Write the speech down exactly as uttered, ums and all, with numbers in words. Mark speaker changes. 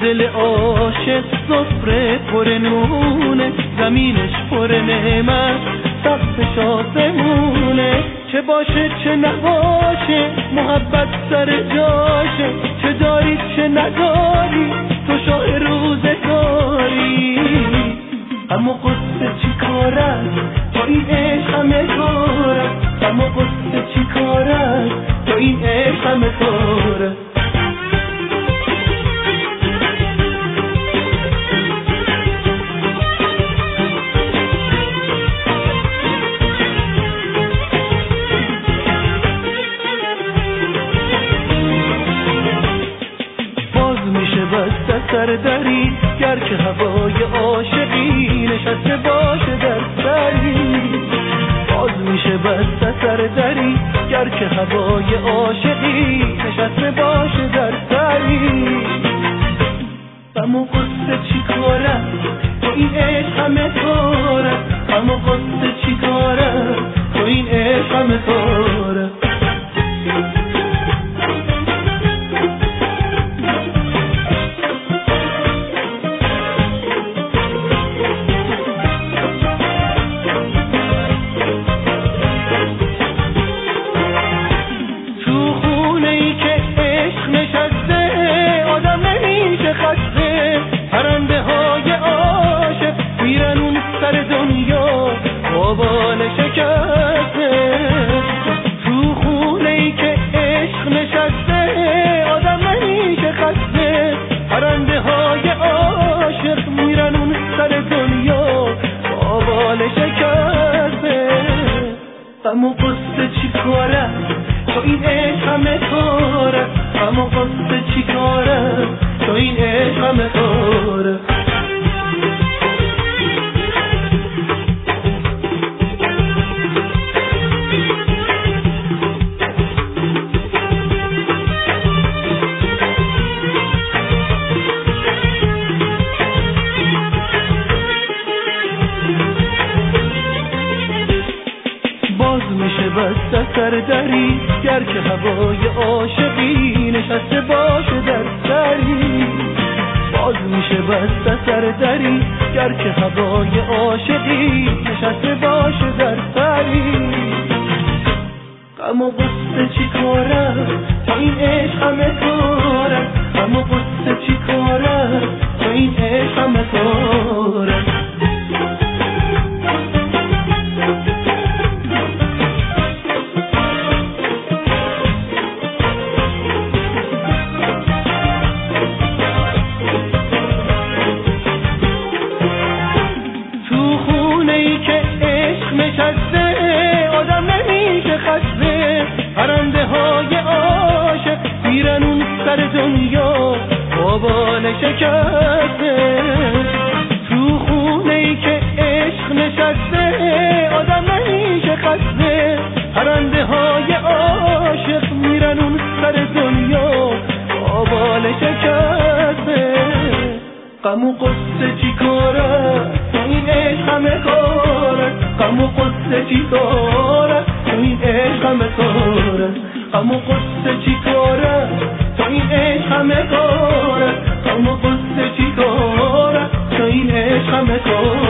Speaker 1: دل عاشق سفره پر نونه، زمینش پر نعمت سقفش آسمونه. چه باشه چه نباشه محبت سر جاشه، چه داری چه نداری تو شاه روزگاری. اما قصه چی کارد تو این عشق همه کارد، اما قصه چی کارد تو این عشق همه کارد. سر دری گر که هوای عاشقی نشسته باشه در سری، باز میشه بسته سر دری گر که هوای عاشقی نشسته باشه در سری. اما قصه چی کاره تو این عشق همه کاره، اما قصه چی کاره تو این عشق همه کاره. پرنده های عاشق میرن اون سر دنیا بابال شکسته، تو خونه ای که عشق نشسته آدم نمیشه خسته. پرنده های عاشق میرن اون سر دنیا بابال شکسته. اما قصه چی کاره تو این عشق همه کاره، اما قصه چی کاره تو این عشق همه کاره. باز میشه بسته سر دری گر که هوای عاشقی نشسته باشه در سری، باز میشه بسته سر دری گر که هوای عاشقی نشسته باشه در سری. اما قصه چی کاره تو این عشق همه کاره، اما قصه چی کاره تو این عشق همه کاره. آدم نمیشه خسته، پرنده های عاشق میرن اون سر دنیا بابال شکسته. تو خونه ای که عشق نشسته آدم نمیشه خسته، پرنده های عاشق میرن اون سر دنیا بابال شکسته. غم و قصه چی کاره تو این عشق همه کاره، غم و قصه چی کاره تو این عشق همه کاره. غم و قصه چی کاره تو این عشق همه کاره، غم و قصه چی کاره تو این عشق همه کاره.